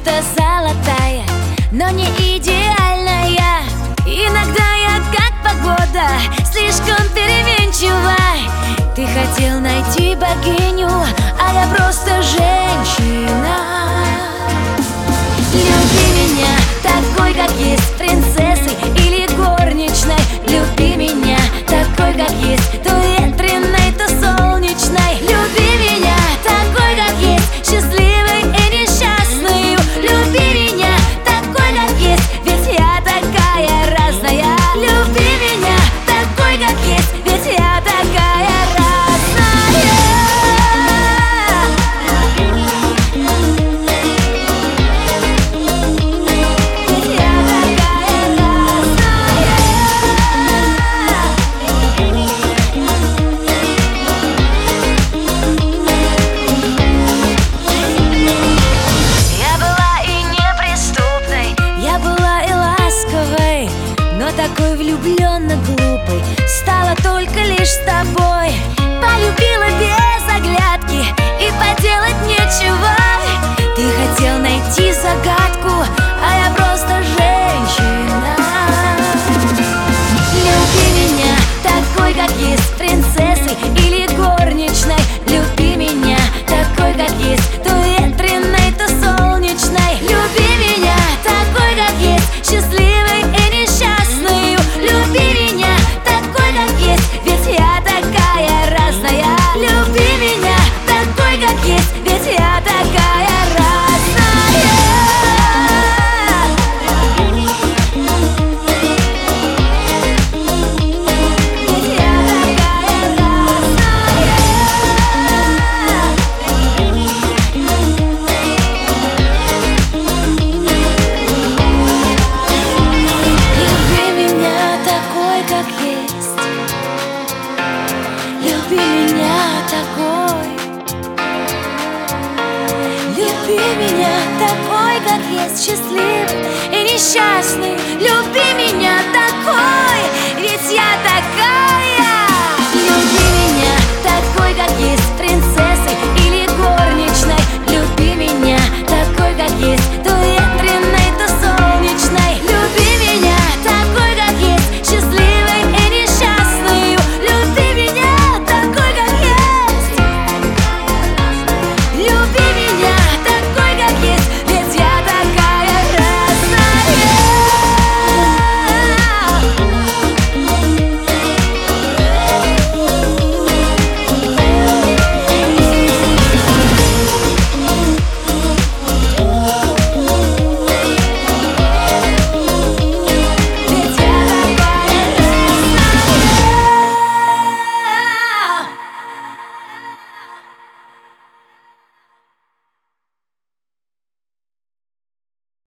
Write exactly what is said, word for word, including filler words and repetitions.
будто золотая, но не идеальная. Иногда я как погода, слишком переменчива. Ты хотел найти богиню, а я просто женщина. Люби меня такой, как есть, принцессой или горничной. Люби меня такой, как есть, то ветреной, то солнечной. Люби меня такой, как есть, счастливой и несчастной. Люби меня такой, как есть, ведь я такая разная. Люби меня такой, как есть, ведь я такая разная. Ведь я такая разная. Я была и неприступной, я была и ласковой, но такой влюбленно глупой стала только лишь с тобой. Полюбила без оглядки и поделать нечего. Ты хотел найти загадку, а я просто женщина. Люби меня такой, как есть, принцессой или горничной. Люби меня такой, как есть, то ветреной, то солнечной. Люби меня такой, как есть, счастливой и несчастной. Люби меня такой, как есть, ведь я такая разная. Люби меня такой, как есть, ведь я такая разная. Ведь я такая разная. Люби меня такой, как есть. Люби меня такой. Люби меня такой, как есть, счастливый и несчастный. Люби